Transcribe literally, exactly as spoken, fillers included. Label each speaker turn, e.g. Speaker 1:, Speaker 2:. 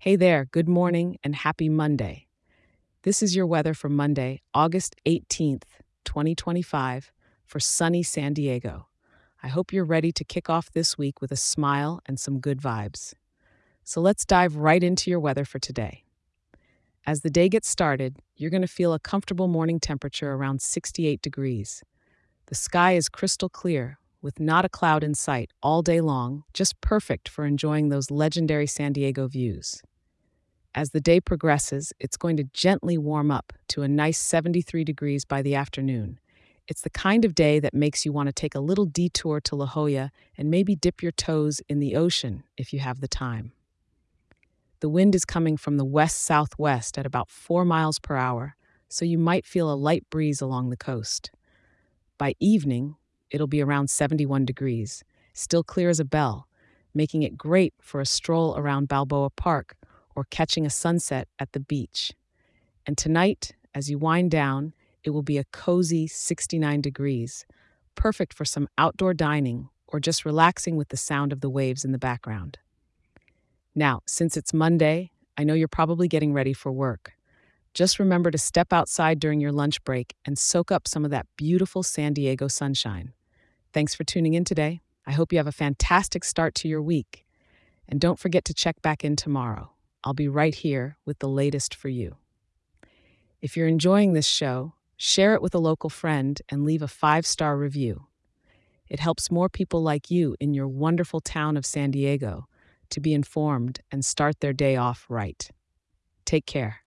Speaker 1: Hey there, good morning and happy Monday. This is your weather for Monday, August eighteenth, twenty twenty-five, for sunny San Diego. I hope you're ready to kick off this week with a smile and some good vibes. So let's dive right into your weather for today. As the day gets started, you're going to feel a comfortable morning temperature around sixty-eight degrees. The sky is crystal clear, with not a cloud in sight all day long, just perfect for enjoying those legendary San Diego views. As the day progresses, it's going to gently warm up to a nice seventy-three degrees by the afternoon. It's the kind of day that makes you want to take a little detour to La Jolla and maybe dip your toes in the ocean if you have the time. The wind is coming from the west-southwest at about four miles per hour, so you might feel a light breeze along the coast. By evening, it'll be around seventy-one degrees, still clear as a bell, making it great for a stroll around Balboa Park or catching a sunset at the beach. And tonight, as you wind down, it will be a cozy sixty-nine degrees, perfect for some outdoor dining or just relaxing with the sound of the waves in the background. Now, since it's Monday, I know you're probably getting ready for work. Just remember to step outside during your lunch break and soak up some of that beautiful San Diego sunshine. Thanks for tuning in today. I hope you have a fantastic start to your week. And don't forget to check back in tomorrow. I'll be right here with the latest for you. If you're enjoying this show, share it with a local friend and leave a five-star review. It helps more people like you in your wonderful town of San Diego to be informed and start their day off right. Take care.